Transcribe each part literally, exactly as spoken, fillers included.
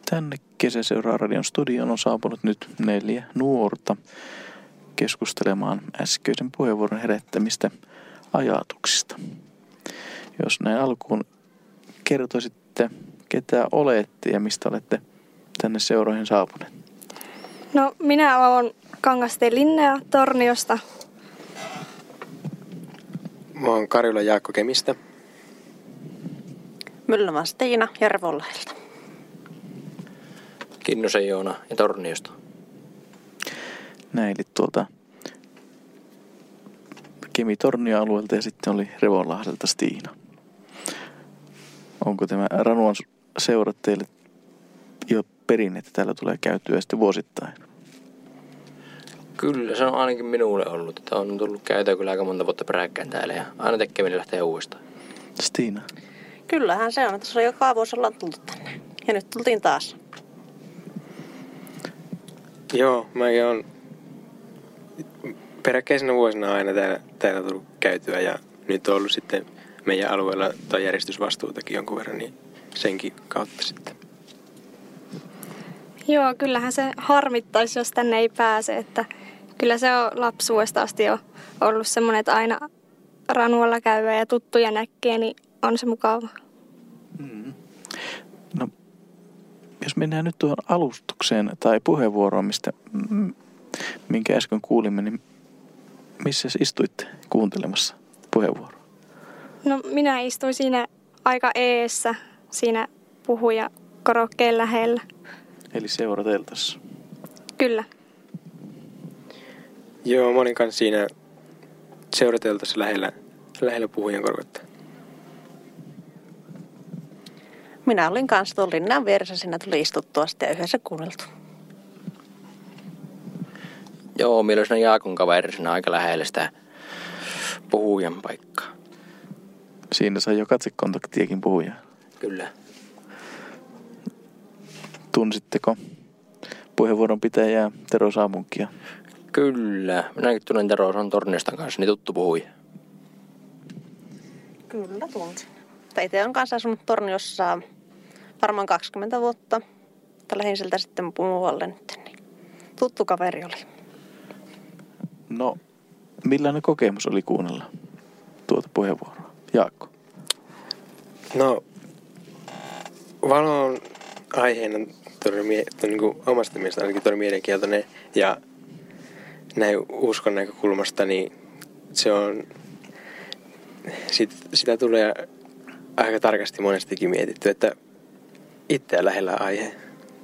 Tänne Kesäseuraa-radion studioon on saapunut nyt neljä nuorta keskustelemaan äskeisen puheenvuoron herättämistä ajatuksista. Jos näin alkuun kertoisitte, ketä olette ja mistä olette tänne seuroihin saapuneet? No, minä olen Kangasteen Linnea Torniosta. Mä oon Karjula Jaakko Kemistä. Myllämä Stiina Järvollahelta. Kinnusen Joona ja Torniosta. Näin, eli tuolta Kemi-Tornio-alueelta ja sitten oli Revonlahdelta Stiina. Onko tämä Ranuan seura teille jo perinne, että täällä tulee käytyä sitten vuosittain? Kyllä, se on ainakin minulle ollut. Että on tullut käytyä kyllä aika monta vuotta peräkkäin täällä ja aina tekeminen lähtee uudestaan. Stiina? Kyllähän se on, että se on joka vuosi ollaan tultu tänne. Ja nyt tultiin taas. Joo, mä oon peräkkäisenä vuosina aina täällä, täällä tullut käytyä ja nyt on ollut sitten meidän alueella tuo järjestysvastuutakin jonkun verran, niin senkin kautta sitten. Joo, kyllähän se harmittaisi, jos tänne ei pääse, että kyllä se on lapsuudesta asti jo ollut semmoinen, että aina Ranualla käyvä ja tuttuja näkee, niin on se mukava. Mm. No, jos mennään nyt tuohon alustukseen tai puheenvuoroon, mistä, minkä äsken kuulimme, niin missä istuitte kuuntelemassa puheenvuoroa? No, minä istuin siinä aika eessä, siinä puhuja korokkeen lähellä. Eli seurateltassa. Kyllä. Joo, mä olin kanssa siinä seurateltassa lähellä, lähellä puhujan korvetta. Minä olin kanssa tuolla Linnan vieressä, siinä tuli istuttua sitten ja yhdessä kuunneltu. Joo, meillä oli siinä Jaakon kaverisena aika lähellä sitä puhujan paikkaa. Siinä sai jo katsekontaktiakin puhujaa. Kyllä. Tunsitteko puheenvuoron pitäjää Tero Saamunkia? Kyllä. Minäkin tunnen Tero on Torniostan kanssa, niin tuttu puhuja. Kyllä tunsin. Itse olen kanssa asunut Torniossa varmaan kaksikymmentä vuotta. Mutta lähdin sieltä sitten muualle nyt, niin tuttu kaveri oli. No, millainen kokemus oli kuunnella tuota puheenvuoroa? Jaakko? No, valo on aiheena todella mie- niin kuin omasta mielestä ainakin todella mielenkiintoinen ja näin uskon näkökulmasta, niin se on, sit, sitä tulee aika tarkasti monestikin mietitty, että itseä lähellä aihe.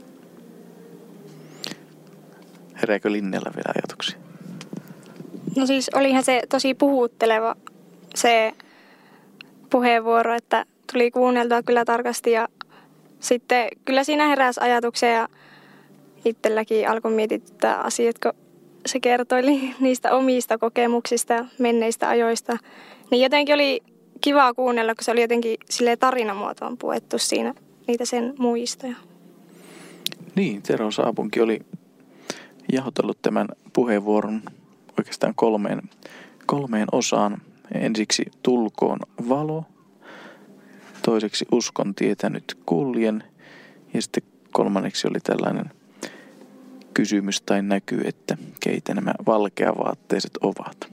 Herääkö Linnellä vielä ajatuksia? No siis olihan se tosi puhutteleva se puheenvuoro, että tuli kuunneltua kyllä tarkasti ja sitten kyllä siinä heräsi ajatuksia ja itselläkin alkoi mietityttää asiat, kun se kertoi niistä omista kokemuksista ja menneistä ajoista. Niin jotenkin oli kiva kuunnella, kun se oli jotenkin silleen tarinamuotoon puettu siinä niitä sen muistoja. Niin, Tero Saapunki oli jahotellut tämän puheenvuoron oikeastaan kolmeen, kolmeen osaan. Ensiksi tulkoon valo, toiseksi uskon tietä nyt kuljen ja sitten kolmanneksi oli tällainen kysymys tai näky, että keitä nämä valkeavaatteiset ovat.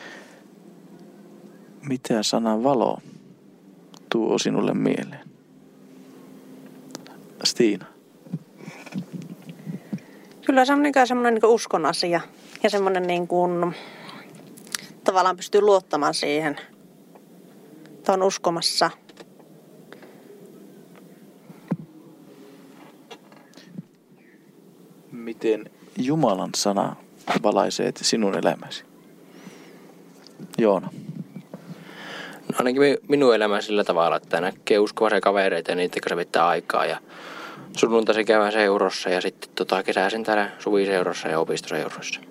Mitä sana valo tuo sinulle mieleen? Stiina. Kyllä se on niin semmoinen niin uskon asia ja semmoinen niin kuin, tavallaan pystyy luottamaan siihen, että on uskomassa. Miten Jumalan sana valaisee sinun elämäsi? Joona. No ainakin minun elämä sillä tavalla, että näkee uskovaisia kavereita ja niitä kanssa viettää aikaa ja sunnuntaisin käydään seurossa ja sitten tota, kesäisin täällä suviseurossa ja opistoseurossa.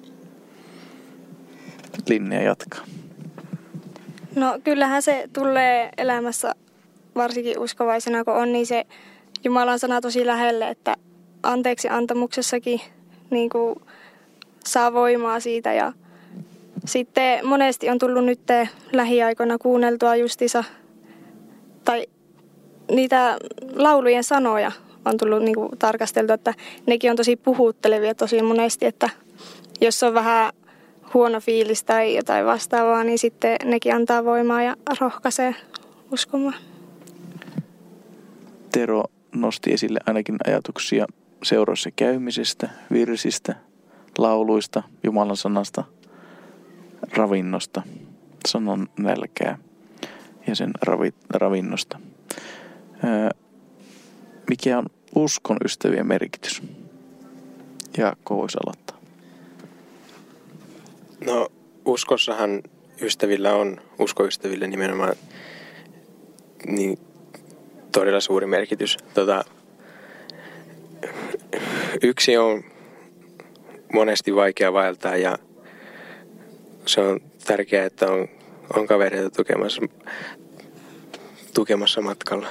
Linnea jatkaa. No kyllähän se tulee elämässä varsinkin uskovaisena, kun on niin se Jumalan sana tosi lähelle, että anteeksi antamuksessakin niin kuin saa voimaa siitä ja sitten monesti on tullut nyt lähiaikoina kuunneltua justiinsa tai niitä laulujen sanoja on tullut niin kuin tarkasteltu, että nekin on tosi puhuttelevia tosi monesti, että jos on vähän huono fiilis tai jotain vastaavaa, niin sitten nekin antaa voimaa ja rohkaisee uskomaan. Tero nosti esille ainakin ajatuksia seurassa käymisestä, virsistä, lauluista, Jumalan sanasta, ravinnosta, sanon nälkää ja sen ravi, ravinnosta. Öö, mikä on uskon ystävien merkitys? Jaakko voisi aloittaa. No uskossahan ystävillä on, uskoystävillä nimenomaan niin todella suuri merkitys. Tota, yksi on monesti vaikea vaeltaa ja se on tärkeää, että on, on kavereita tukemassa, tukemassa matkalla.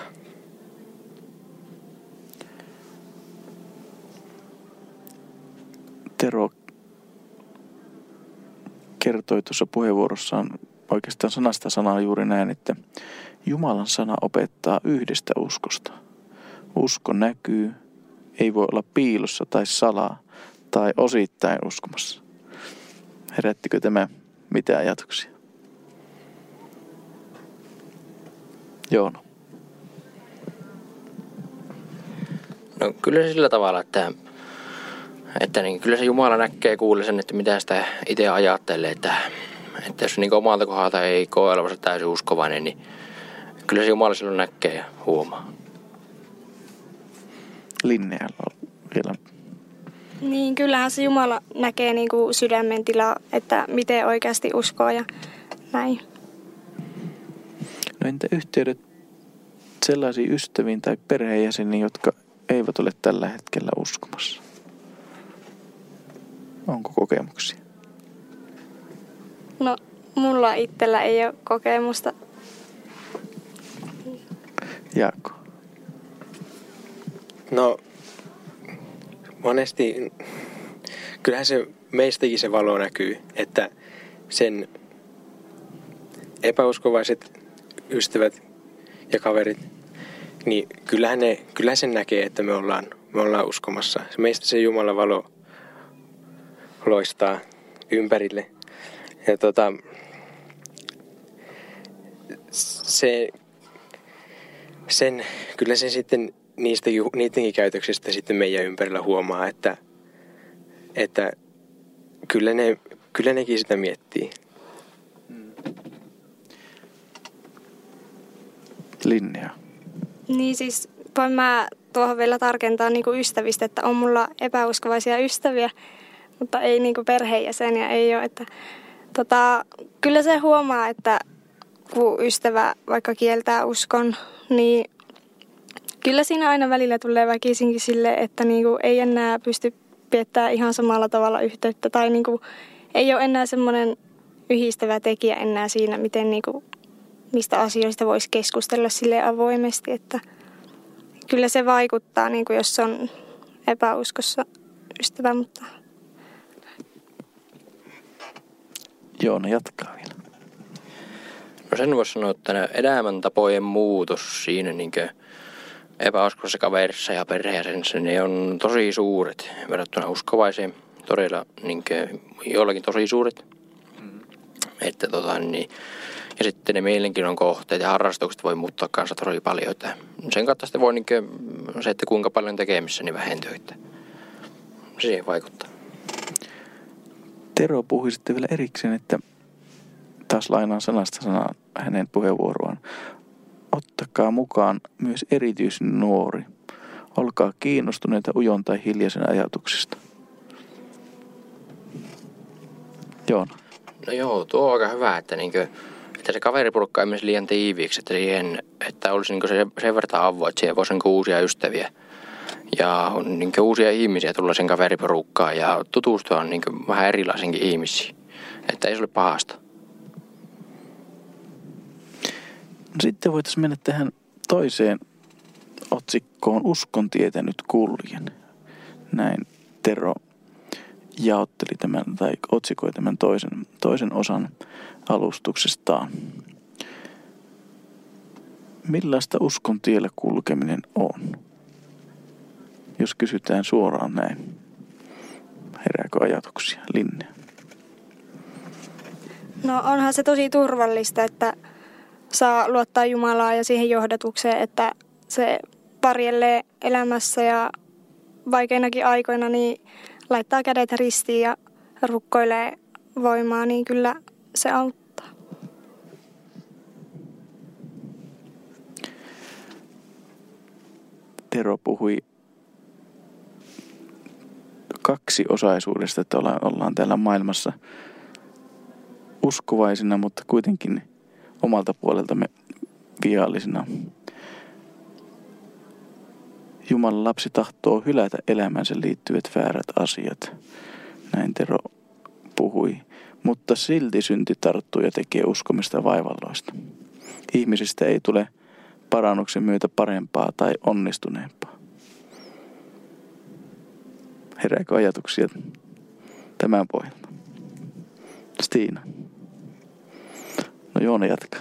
Tero kertoi tuossa puheenvuorossaan oikeastaan sanasta sanaa juuri näin, että Jumalan sana opettaa yhdestä uskosta. Usko näkyy, ei voi olla piilossa tai salaa tai osittain uskomassa. Herättikö tämä mitä ajatuksia? Joono. No kyllä se sillä tavalla, että, että niin, kyllä se Jumala näkee kuulee sen, että mitä sitä itse ajattelee, että, että jos niin omalta kohdalta ei koe olevansa täysin uskovainen, niin kyllä se Jumala silloin näkee ja huomaa. Linnealla on vielä. Niin, kyllähän se Jumala näkee niin kuin sydämen tilaa, että miten oikeasti uskoo ja näin. No entä yhteydet sellaisiin ystäviin tai perheenjäseniin, jotka eivät ole tällä hetkellä uskomassa? Onko kokemuksia? No, mulla itsellä ei ole kokemusta. Jaakko. No monesti, kyllähän se meistäkin se valo näkyy, että sen epäuskovaiset ystävät ja kaverit, niin kyllähän, ne, kyllähän sen näkee, että me ollaan, me ollaan uskomassa. Meistä se Jumalan valo loistaa ympärille. Ja tota, se, sen, kyllä se sitten niistä, niidenkin käytöksistä sitten meidän ympärillä huomaa, että, että kyllä, ne, kyllä nekin sitä miettii. Linnea. Niin siis voin mä tuohon vielä tarkentaa niin kuin ystävistä, että on mulla epäuskovaisia ystäviä, mutta ei niin kuin perheenjäseniä ei ole. Että, tota, kyllä se huomaa, että kun ystävä vaikka kieltää uskon, niin kyllä siinä aina välillä tulee väkisinkin silleen, että niin kuin ei enää pysty piettämään ihan samalla tavalla yhteyttä. Tai niin kuin ei ole enää semmoinen yhdistävä tekijä enää siinä, miten niin kuin mistä asioista voisi keskustella sille avoimesti, että kyllä se vaikuttaa, niin kuin jos on epäuskossa ystävä, mutta... Joona jatkaa vielä. No sen voisi sanoa, että elämäntapojen muutos siinä niin epäuskoisessa kaverissa ja perheessä, ne on tosi suuret verrattuna uskovaiseen, todella niin jollakin tosi suuret. Mm. Että tota niin... Ja sitten ne mielenkiinnon kohteet ja harrastukset voi muuttaa kanssa tosi paljon. Että sen kautta sitten voi niin kuin, se, että kuinka paljon tekemissä, niin vähentyy. Että se siihen vaikuttaa. Tero puhui sitten vielä erikseen, että taas lainaan sanasta sanaan hänen puheenvuoroaan. Ottakaa mukaan myös erityisen nuori. Olkaa kiinnostuneita ujon tai hiljaisen ajatuksista. Joona. No joo, tuo on aika hyvä, että niinkö... Että se kaveriporukka ei menisi liian tiiviiksi, että, siihen, että olisi niin se, sen verran avoin, että siihen voisi niin uusia ystäviä ja niin uusia ihmisiä tulla sen kaveriporukkaan ja tutustua niin vähän erilaisenkin ihmisiin, että ei se ole pahasta. No sitten voitaisiin mennä tähän toiseen otsikkoon Uskon tietä nyt kuljen. Näin Tero jaotteli tämän tai otsikoi tämän toisen, toisen osan alustuksestaan. Millaista uskon tiellä kulkeminen on? jos kysytään suoraan näin? Herääkö ajatuksia, Linnea? No onhan se tosi turvallista, että saa luottaa Jumalaa ja siihen johdatukseen, että se varjelee elämässä ja vaikeinakin aikoina niin laittaa kädet ristiin ja rukkoilee voimaa, niin kyllä se auttaa. Tero puhui kaksiosaisuudesta, että ollaan täällä maailmassa uskovaisina, mutta kuitenkin omalta puoleltamme viallisina. Jumalan lapsi tahtoo hylätä elämänsä liittyvät väärät asiat. Näin Tero puhui. Mutta silti synti tarttuu ja tekee uskomista vaivalloista. Ihmisistä ei tule parannuksen myötä parempaa tai onnistuneempaa. Herääkö ajatuksia tämän pohjalta? Stiina. No Joona jatkaa.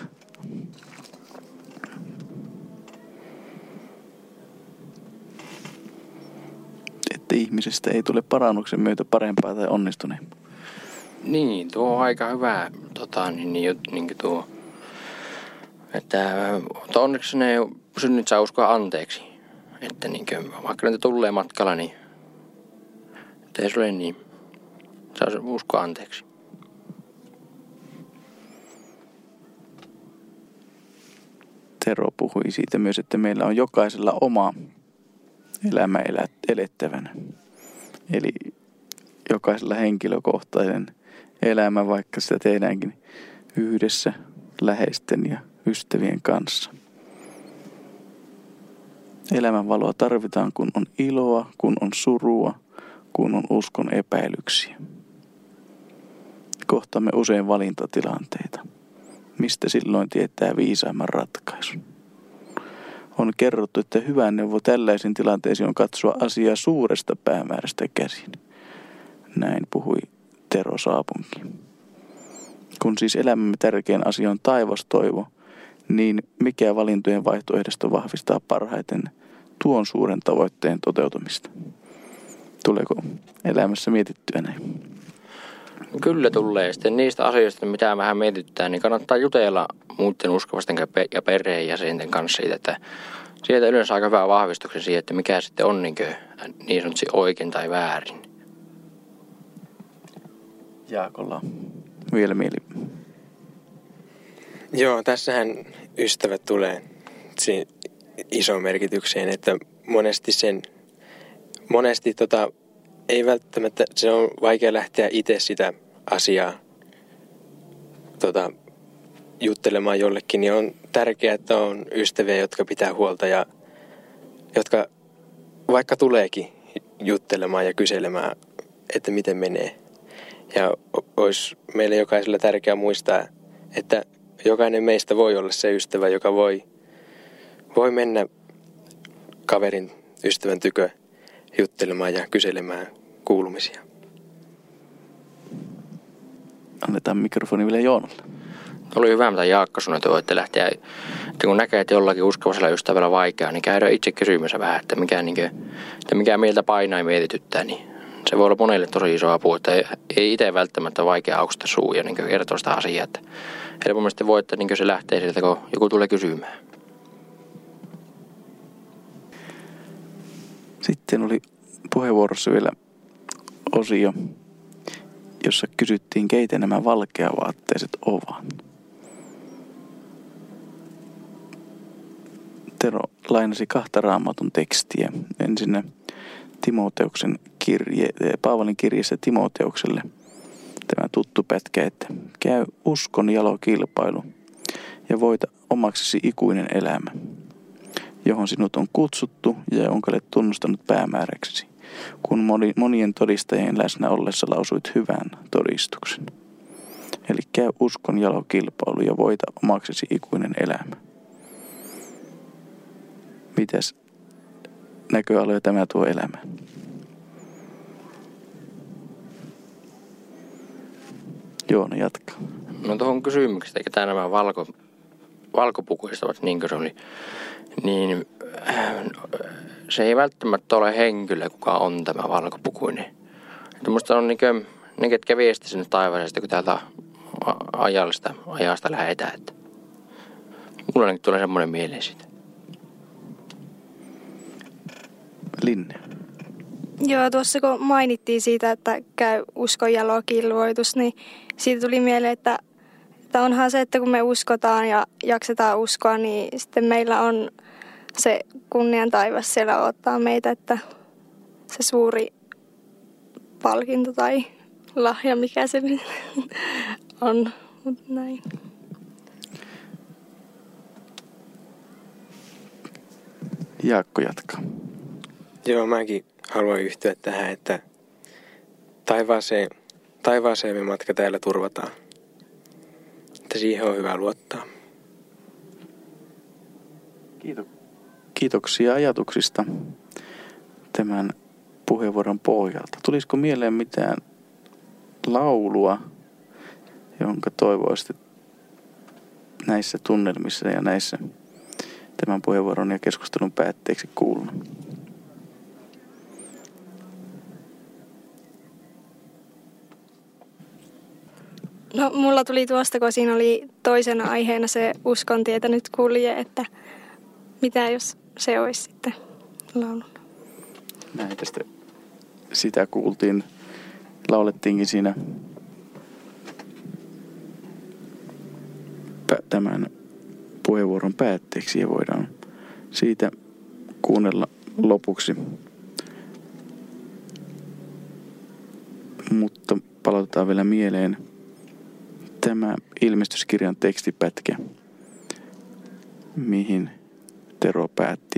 Että ihmisestä ei tule parannuksen myötä parempaa tai onnistuneempaa. Niin, tuo on aika hyvä, tota, niin, niin, niin tuo, että onneksi ne synnit saa uskoa anteeksi. Että niin kuin, vaikka ne tulee matkalla, niin että ei se ole niin, saa uskoa anteeksi. Tero puhui siitä myös, että meillä on jokaisella oma elämä elettävänä. Eli jokaisella henkilökohtainen elämä, vaikka sitä tehdäänkin yhdessä läheisten ja ystävien kanssa. Elämänvaloa tarvitaan, kun on iloa, kun on surua, kun on uskon epäilyksiä. Kohtamme usein valintatilanteita. Mistä silloin tietää viisaimman ratkaisun? On kerrottu, että hyvä neuvo tällaisiin tilanteisiin on katsoa asiaa suuresta päämäärästä käsin. Näin puhui Tero Saapunki. Kun siis elämämme tärkein asia on taivastoivo, niin mikä valintojen vaihtoehdosta vahvistaa parhaiten tuon suuren tavoitteen toteutumista? Tuleeko elämässä mietittyä näin? Kyllä tulee. Sitten niistä asioista, mitä vähän mietitytään, niin kannattaa jutella muiden uskovasten ja perheenjäsenten kanssa siitä, että sieltä yleensä aika hyvä vahvistuksen siihen, että mikä sitten on niin, niin sanotusti oikein tai väärin. Jaakolla vielä mieli. Joo, tässähän ystävät tulee isoon merkitykseen, että monesti sen, monesti tota, ei välttämättä, se on vaikea lähteä itse sitä asiaa tota, juttelemaan jollekin, niin on tärkeää, että on ystäviä, jotka pitää huolta ja jotka vaikka tuleekin juttelemaan ja kyselemään, että miten menee. Ja olisi meille jokaisella tärkeää muistaa, että jokainen meistä voi olla se ystävä, joka voi, voi mennä kaverin ystävän tykö juttelemaan ja kyselemään kuulumisia. Annetaan mikrofoni vielä Joonalle. Oli hyvä, mitä Jaakko sanoi, että voitte lähteä, että kun näkee, että jollakin uskovaisella ystävällä vaikeaa, niin käydään itse kysymässä vähän, että mikä, niin kuin, että mikä mieltä painaa ja mietityttää, niin se voi olla monelle tosi iso apu, että ei, ei itse välttämättä vaikea auksesta suu ja niin kertoa sitä asiaa, että helpommin voi, että niin se lähtee sieltä, kun joku tulee kysymään. Sitten oli puheenvuorossa vielä osio, jossa kysyttiin, keitä nämä valkeavaatteiset ovat. Tero lainasi kahta Raamatun tekstiä. Ensinnä Timoteuksen kirje, Paavalin kirjeessä Timoteukselle tämä tuttu pätkä, että käy uskon jalokilpailu ja voita omaksesi ikuinen elämä, johon sinut on kutsuttu ja jonka olet tunnustanut päämääräksesi, kun monien todistajien läsnä ollessa lausuit hyvän todistuksen. Eli käy uskon jalokilpailu ja voita omaksesi ikuinen elämä. Mitäs näköaloja tämä tuo elämään? Joona jatkaa. No tuohon kysymykseen, eikä tämä nämä valko, valkopukuistavat, niin kuin se oli, niin se ei välttämättä ole henkilö, kuka on tämä valkopukuinen. Että musta on niinkö, ne, ketkä viesti sinne taivaaseen, kun täältä ajallista, ajasta lähetään. Että mulla ainakin tulee semmoinen mieleen siitä. Linne. Joo, tuossa kun mainittiin siitä, että käy uskon ja logilluoitus, niin siitä tuli mieleen, että, että onhan se, että kun me uskotaan ja jaksetaan uskoa, niin sitten meillä on se kunnian taivas siellä odottaa meitä, että se suuri palkinto tai lahja, mikä se nyt on, mutta näin. Jaakko jatkaa. Joo, mäkin haluan yhtyä tähän, että taivaaseen, taivaaseen me matka täällä turvataan. Että siihen on hyvä luottaa. Kiitos. Kiitoksia ajatuksista tämän puheenvuoron pohjalta. Tulisiko mieleen mitään laulua, jonka toivoisit näissä tunnelmissa ja näissä tämän puheenvuoron ja keskustelun päätteeksi kuulunut? No mulla tuli tuosta, kun siinä oli toisena aiheena se uskon tietä nyt kulje, että mitä jos se olisi sitten lauluna. Näin tästä sitä kuultiin, laulettiinkin siinä tämän puheenvuoron päätteeksi ja voidaan siitä kuunnella lopuksi. Mutta palautetaan vielä mieleen tämä ilmestyskirjan tekstipätkä, mihin Tero päätti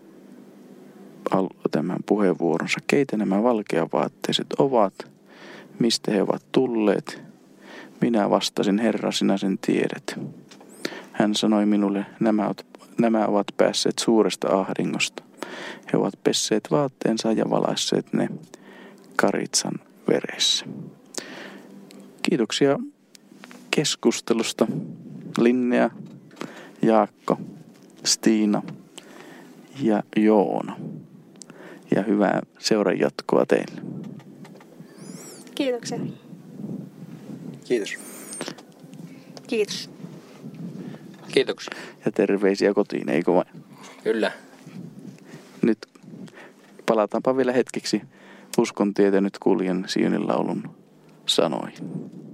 tämän puheenvuoronsa. Keitä nämä valkeavaatteiset ovat? Mistä he ovat tulleet? Minä vastasin, Herra, sinä sen tiedät. Hän sanoi minulle, nämä, nämä ovat päässeet suuresta ahdingosta. He ovat pesseet vaatteensa ja valaisseet ne karitsan veressä. Kiitoksia keskustelusta, Linnea, Jaakko, Stiina ja Joona. Ja hyvää seuran jatkoa teille. Kiitoksia. Kiitos. Kiitos. Kiitoksia. Ja terveisiä kotiin, eikö vain? Kyllä. Nyt palataanpa vielä hetkeksi uskon tietä nyt kuljen Sionin laulun sanoihin.